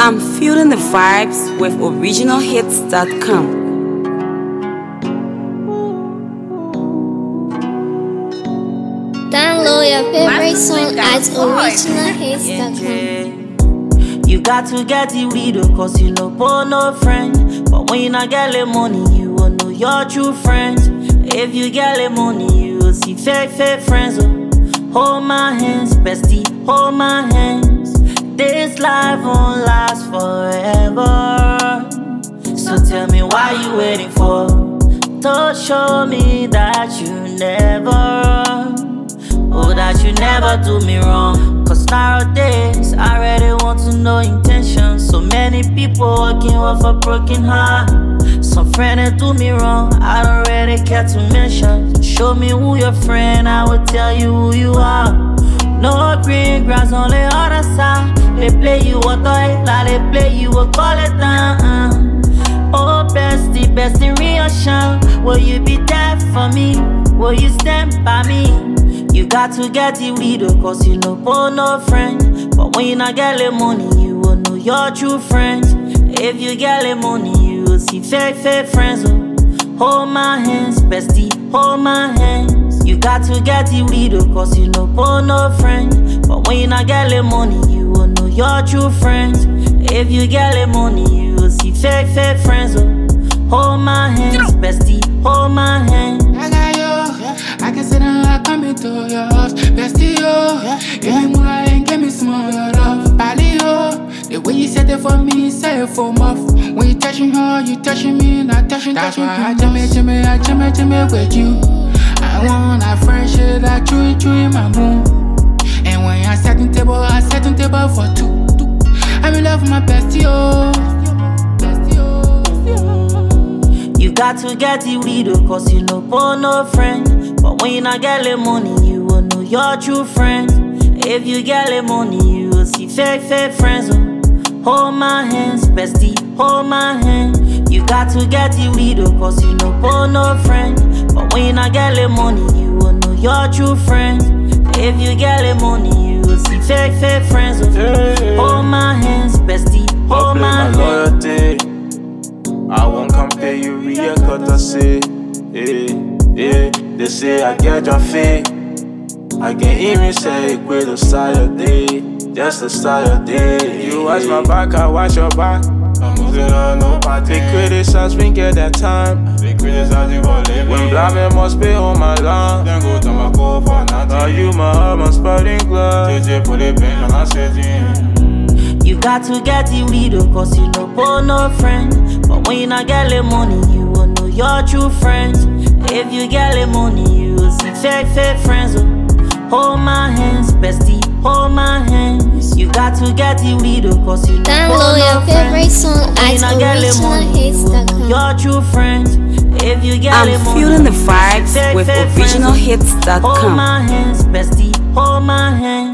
I'm feeling the vibes with originalhits.com. Download your favorite song at originalhits.com. You got to get the widow, cause you no poor no friend. But when you not get the money, you will know your true friends. If you get the money, you will see fake friends. Oh. Hold my hands, bestie, hold my hands. This life won't last forever. So tell me why you waiting for? Don't show me that you never, oh, that you never do me wrong. Cause nowadays, I really want to know intentions. So many people working off a broken heart. Some friend that do me wrong, I don't really care to mention. Show me who your friend, I will tell you who you are. No green grass on the other side. They play you a toy, like they play you a call it down. Oh, bestie, real shine. Will you be there for me? Will you stand by me? You got to get the widow, cause you no poor no friend. But when you not get the money, you will know your true friends. If you get the money, you will see fake friends. Oh. Hold my hands, bestie, hold my hands. You got to get the widow, cause you no poor no friend. But when you not get the money, you will know your true friends. If you get the money, you will see fake friends. Oh. Hold my hands, bestie, hold my hands. I got you, I can sit down like I'm into your house. Bestie, yo, give me more and give me some more love. Bali, yo, the way you said it for me, say it for muff. When you touching her, you touching me, not touching. That's why I jam it with you. I want a friendship like chewy in my moon. And when I set the table for two. I'm in love with my bestie, yo. You got to get the widow, cause you no poor no friend. But when you not get the money, you will know your true friends. If you get the money, you will see fake friends. Oh. Hold my hands, bestie, hold my hand. You got to get the widow, cause you no poor no friend. But when you not get the money, you will know your true friends. If you get the money, you will see fake friends. Oh. Hold my hands, bestie, hold my hand. I won't compare you real courtesy. They say I get your fate. I can even say quit the style day. Just the style day. You watch my back, I watch your back. I'm moving on nobody. They criticize me, get that time. They criticize you for living. When blind man must pay on my line. Then go to my call for nothing. Are you my hub, my spotting glove? JJ put it back on my setting. You got to get the widow, cause you no poor no friend. But when you not get the money, you will know your true friends. If you get the money, you will see fake friends. Oh. Hold my hands, bestie, hold my hands. You got to get the widow, cause you no poor Download no your favorite friends. song When you at not get the money, you will know originalhits.com. your true friends. If you get the I'm money, feeling the you will see vibes fake with friends. Hold originalhits.com. my hands, bestie, hold my hands.